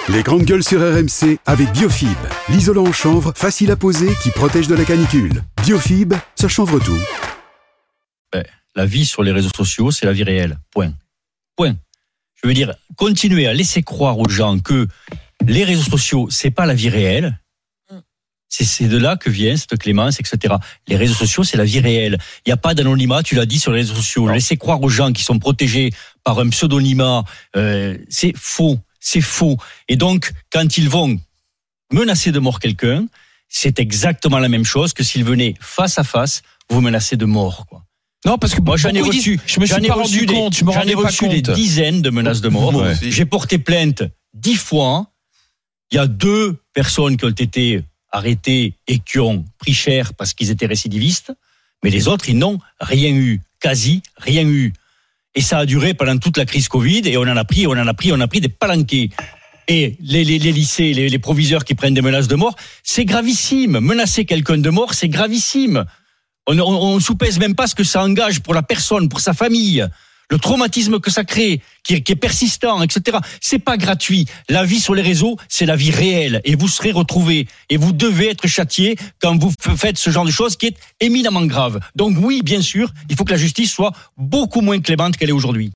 Les grandes gueules sur RMC avec Biofib, l'isolant en chanvre facile à poser qui protège de la canicule. Biofib, ça chanvre tout. La vie sur les réseaux sociaux, c'est la vie réelle. Point. Je veux dire, continuer à laisser croire aux gens que les réseaux sociaux, c'est pas la vie réelle. C'est de là que vient cette clémence, etc. Les réseaux sociaux, c'est la vie réelle. Il n'y a pas d'anonymat, tu l'as dit, sur les réseaux sociaux. Laisser croire aux gens qui sont protégés par un pseudonymat, c'est faux. C'est faux. Et donc, quand ils vont menacer de mort quelqu'un, c'est exactement la même chose que s'ils venaient face à face vous menacer de mort, quoi. Non, parce que moi j'en ai reçu des dizaines de menaces de mort. Ouais. J'ai porté plainte 10 fois. Il y a 2 personnes qui ont été arrêtés et qui ont pris cher parce qu'ils étaient récidivistes, mais les autres, ils n'ont rien eu, quasi rien eu. Et ça a duré pendant toute la crise Covid, et on a pris des palanquets. Et les lycées, les proviseurs qui prennent des menaces de mort, c'est gravissime. Menacer quelqu'un de mort, c'est gravissime. On ne soupèse même pas ce que ça engage pour la personne, pour sa famille. Le traumatisme que ça crée, qui est persistant, etc. C'est pas gratuit. La vie sur les réseaux, c'est la vie réelle. Et vous serez retrouvés. Et vous devez être châtiés quand vous faites ce genre de choses qui est éminemment grave. Donc oui, bien sûr, il faut que la justice soit beaucoup moins clémente qu'elle est aujourd'hui.